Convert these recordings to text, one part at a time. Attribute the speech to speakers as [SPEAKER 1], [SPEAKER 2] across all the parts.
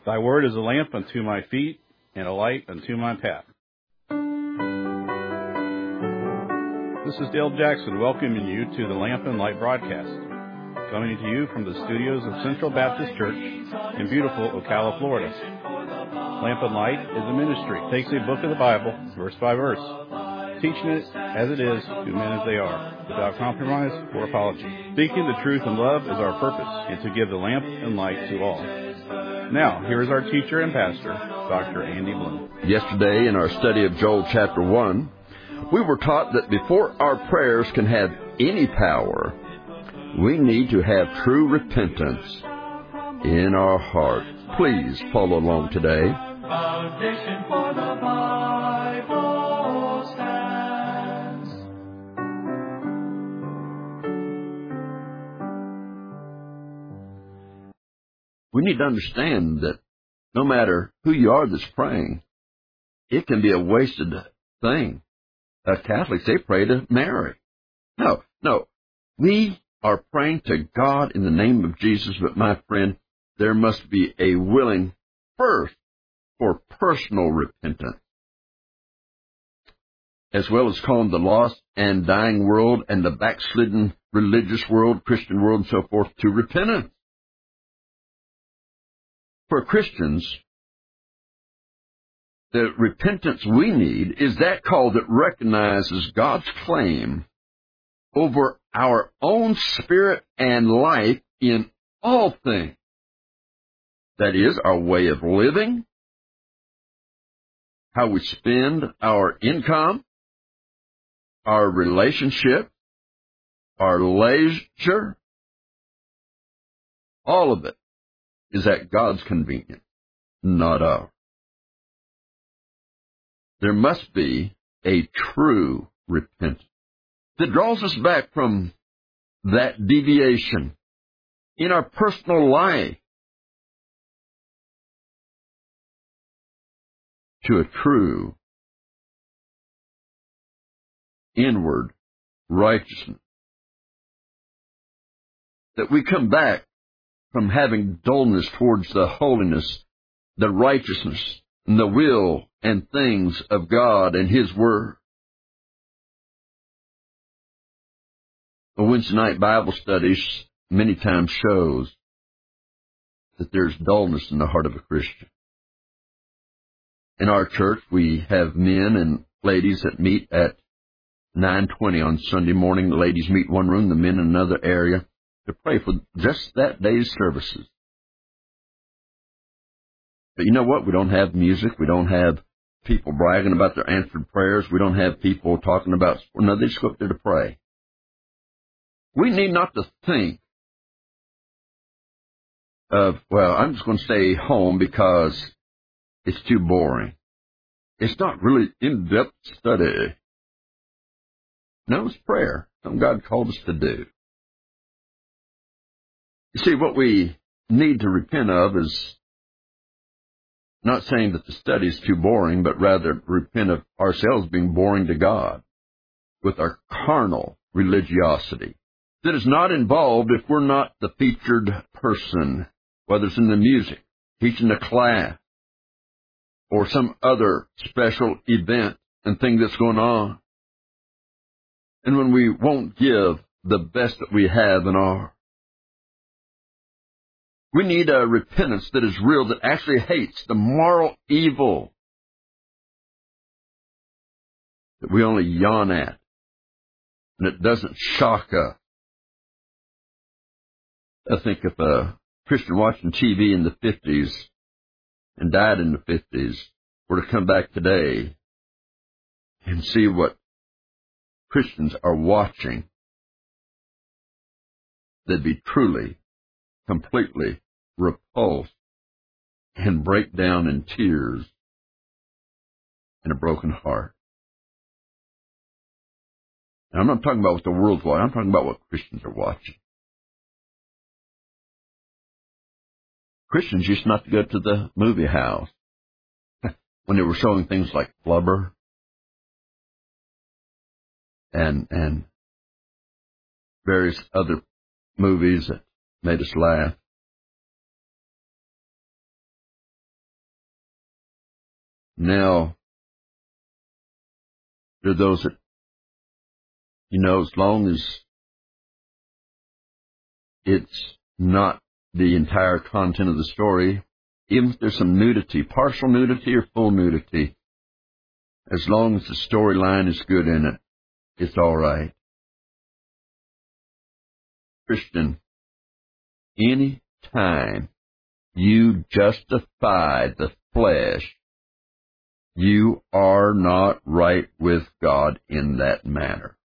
[SPEAKER 1] Thy word is a lamp unto my feet and a light unto my path. This is Dale Jackson welcoming you to the Lamp and Light broadcast, coming to you from the studios of Central Baptist Church in beautiful Ocala, Florida. Lamp and Light is a ministry. It takes a book of the Bible, verse by verse, teaching it as it is to men as they are, without compromise or apology. Speaking the truth in love is our purpose, and to give the lamp and light to all. Now, here is our teacher and pastor, Dr. Andy Bloom.
[SPEAKER 2] Yesterday, in our study of Joel chapter 1, we were taught that before our prayers can have any power, we need to have true repentance in our heart. Please follow along today.
[SPEAKER 3] Foundation for the Bible stands.
[SPEAKER 2] We need to understand that no matter who you are that's praying, it can be a wasted thing. Catholics, they pray to Mary. No. We are praying to God in the name of Jesus, but my friend, there must be a willing first for personal repentance, as well as calling the lost and dying world and the backslidden religious world, Christian world, and so forth, to repentance. For Christians, the repentance we need is that call that recognizes God's claim over our own spirit and life in all things. That is, our way of living, how we spend our income, our relationship, our leisure, all of it is at God's convenience, not ours. There must be a true repentance that draws us back from that deviation in our personal life to a true inward righteousness. That we come back from having dullness towards the holiness, the righteousness, and the will and things of God and His Word. A Wednesday night Bible studies many times shows that there's dullness in the heart of a Christian. In our church, we have men and ladies that meet at 9:20 on Sunday morning. The ladies meet one room, the men in another area, to pray for just that day's services. But you know what? We don't have music. We don't have people bragging about their answered prayers. We don't have people talking about, no, they just go up there to pray. We need not to think of, well, I'm just going to stay home because it's too boring. It's not really in-depth study. No, it's prayer. Something God called us to do. You see, what we need to repent of is not saying that the study is too boring, but rather repent of ourselves being boring to God with our carnal religiosity that is not involved if we're not the featured person, whether it's in the music, teaching a class, or some other special event and thing that's going on. And when we won't give the best that we have and are. We need a repentance that is real, that actually hates the moral evil that we only yawn at, and it doesn't shock us. I think if a Christian watching TV in the 50s and died in the 50s were to come back today and see what Christians are watching, they'd be truly, completely repulsed and break down in tears and a broken heart. And I'm not talking about what the world's watching. I'm talking about what Christians are watching. Christians used not to go to the movie house when they were showing things like Flubber and various other movies that made us laugh. Now, there are those that, as long as it's not the entire content of the story, even if there's some nudity, partial nudity or full nudity, as long as the storyline is good in it, it's all right. Christian, any time you justify the flesh, you are not right with God in that manner.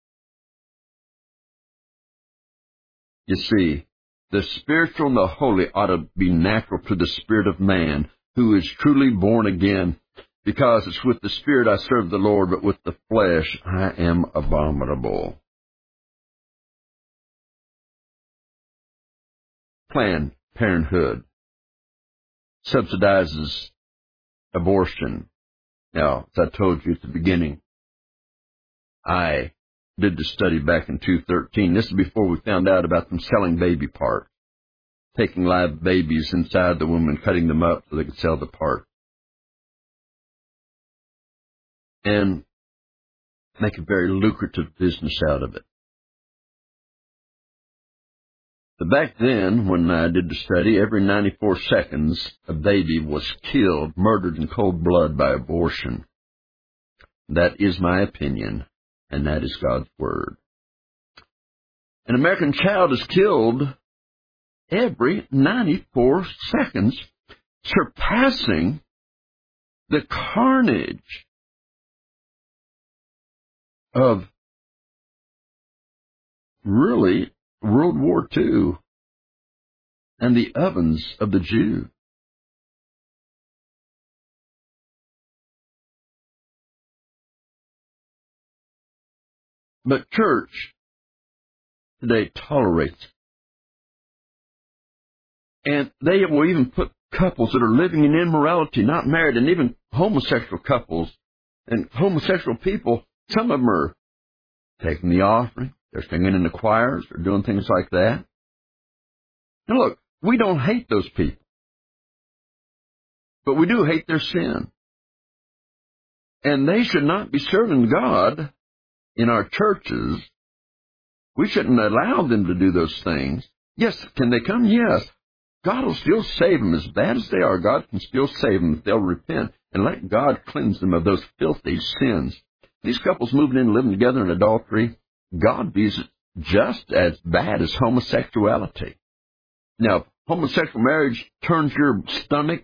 [SPEAKER 2] You see, the spiritual and the holy ought to be natural to the spirit of man who is truly born again, because it's with the spirit I serve the Lord, but with the flesh I am abominable. Planned Parenthood subsidizes abortion. Now, as I told you at the beginning, I did the study back in 2013. This is before we found out about them selling baby parts, taking live babies inside the womb and cutting them up so they could sell the part, and make a very lucrative business out of it. But back then, when I did the study, every 94 seconds, a baby was killed, murdered in cold blood by abortion. That is my opinion, and that is God's Word. An American child is killed every 94 seconds, surpassing the carnage of really World War II and the ovens of the Jew. But church today tolerates. And they will even put couples that are living in immorality, not married, and even homosexual couples and homosexual people, some of them are taking the offering, they're singing in the choirs, they're doing things like that. Now look, we don't hate those people, but we do hate their sin. And they should not be serving God in our churches. We shouldn't allow them to do those things. Yes, can they come? Yes. God will still save them. As bad as they are, God can still save them if they'll repent and let God cleanse them of those filthy sins. These couples moving in and living together in adultery, God views it just as bad as homosexuality. Now, if homosexual marriage turns your stomach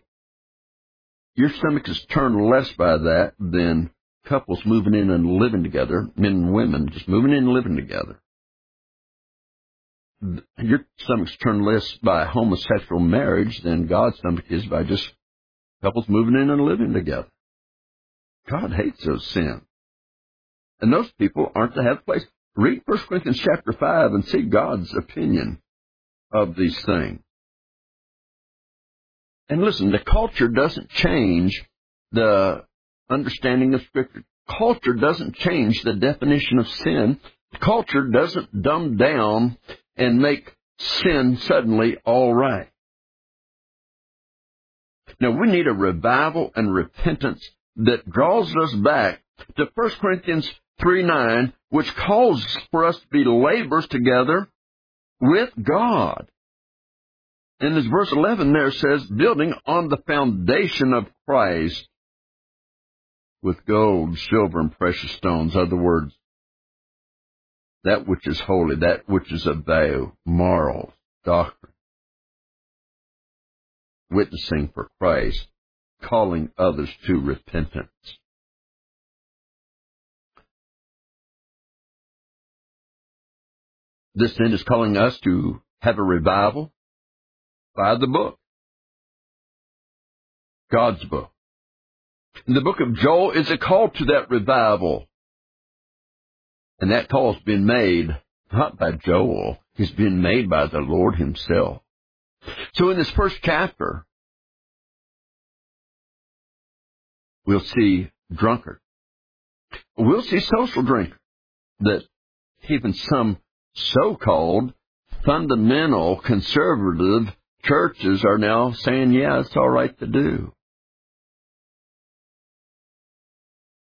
[SPEAKER 2] is turned less by that than couples moving in and living together, men and women just moving in and living together. Your stomach's turned less by homosexual marriage than God's stomach is by just couples moving in and living together. God hates those sins. And those people aren't to have place. Read 1 Corinthians chapter 5 and see God's opinion of these things. And listen, the culture doesn't change the understanding of Scripture. Culture doesn't change the definition of sin. Culture doesn't dumb down and make sin suddenly all right. Now, we need a revival and repentance that draws us back to 1 Corinthians 3:9, which calls for us to be laborers together with God. And as verse 11 there says, building on the foundation of Christ with gold, silver, and precious stones. Other words, that which is holy, that which is of value, morals, doctrine. Witnessing for Christ, calling others to repentance. This then is calling us to have a revival by the book, God's book. The book of Joel is a call to that revival. And that call has been made not by Joel, it's been made by the Lord Himself. So in this first chapter, we'll see drunkard. We'll see social drinker, that even some so-called fundamental conservative churches are now saying, yeah, it's all right to do.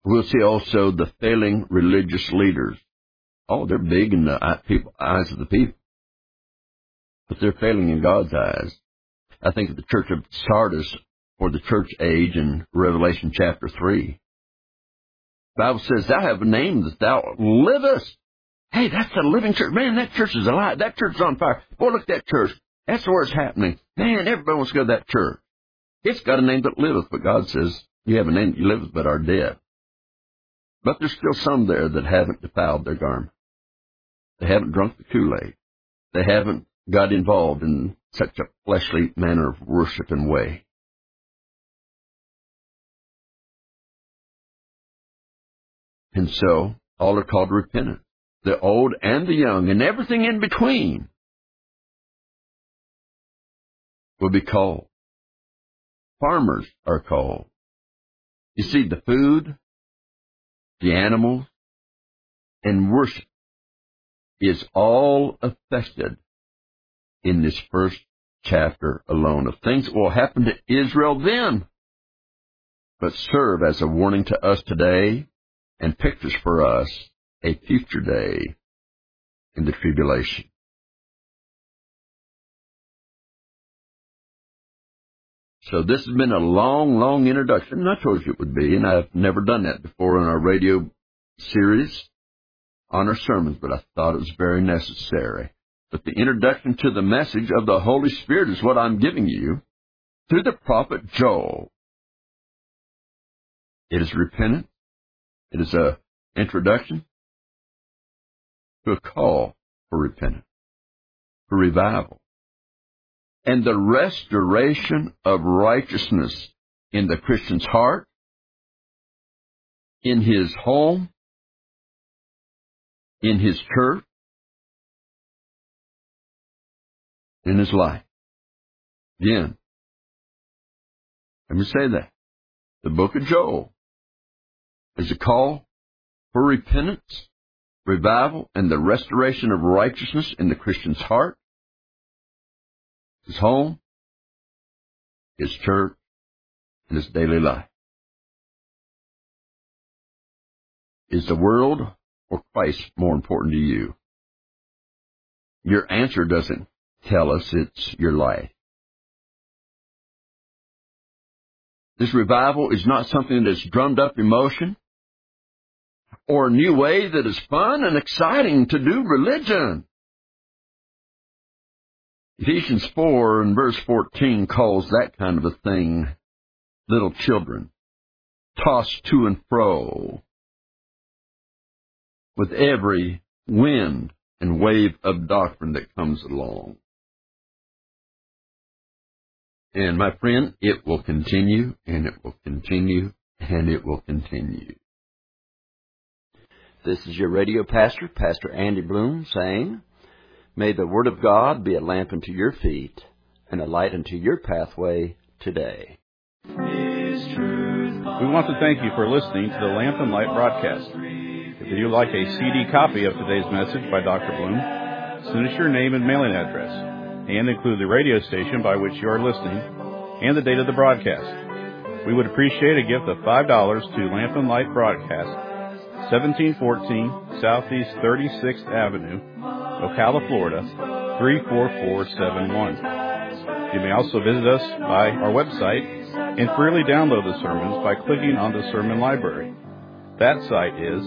[SPEAKER 2] We'll see also the failing religious leaders. Oh, they're big in the eyes of the people, but they're failing in God's eyes. I think of the church of Sardis, or the church age in Revelation chapter 3. The Bible says, thou have a name that thou livest. Hey, that's the living church. Man, that church is alive. That church is on fire. Boy, look at that church. That's where it's happening. Man, everybody wants to go to that church. It's got a name that liveth, but God says, you have a name that liveth, but are dead. But there's still some there that haven't defiled their garment. They haven't drunk the Kool-Aid. They haven't got involved in such a fleshly manner of worship and way. And so, all are called to repentance. The old and the young, and everything in between, will be called. Farmers are called. You see, the food, the animals, and worship is all affected in this first chapter alone of things that will happen to Israel then, but serve as a warning to us today and pictures for us a future day in the tribulation. So this has been a long, long introduction, and I told you it would be, and I've never done that before in our radio series on our sermons, but I thought it was very necessary. But the introduction to the message of the Holy Spirit is what I'm giving you through the prophet Joel. It is repentance. It is an introduction to a call for repentance, for revival, and the restoration of righteousness in the Christian's heart, in his home, in his church, in his life. Again, let me say that. The book of Joel is a call for repentance, revival, and the restoration of righteousness in the Christian's heart, his home, his church, and his daily life. Is the world or Christ more important to you? Your answer doesn't tell us, it's your life. This revival is not something that's drummed up emotion or a new way that is fun and exciting to do religion. Ephesians 4 and verse 14 calls that kind of a thing little children, tossed to and fro with every wind and wave of doctrine that comes along. And my friend, it will continue, and it will continue, and it will continue. This is your radio pastor, Pastor Andy Bloom, saying, may the Word of God be a lamp unto your feet and a light unto your pathway today.
[SPEAKER 1] We want to thank you for listening to the Lamp and Light broadcast. If you'd like a CD copy of today's message by Dr. Bloom, send us your name and mailing address, and include the radio station by which you are listening and the date of the broadcast. We would appreciate a gift of $5 to Lamp and Light Broadcast, 1714 Southeast 36th Avenue, Ocala, Florida, 34471. You may also visit us by our website and freely download the sermons by clicking on the sermon library. That site is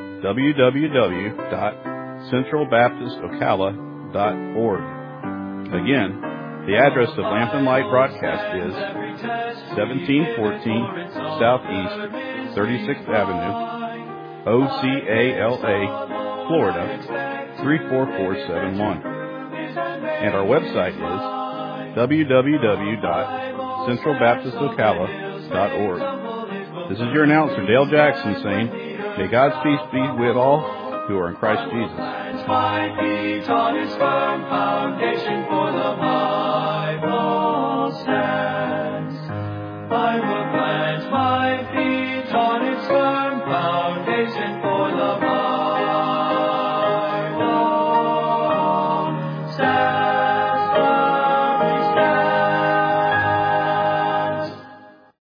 [SPEAKER 1] www.centralbaptistocala.org. Again, the address of Lamp and Light Broadcast is 1714 Southeast 36th Avenue, Ocala, Florida, 34471. And our website is www.centralbaptistocala.org. This is your announcer, Dale Jackson, saying, may God's peace be with all who are in Christ Jesus.
[SPEAKER 3] My feet on his firm foundation for the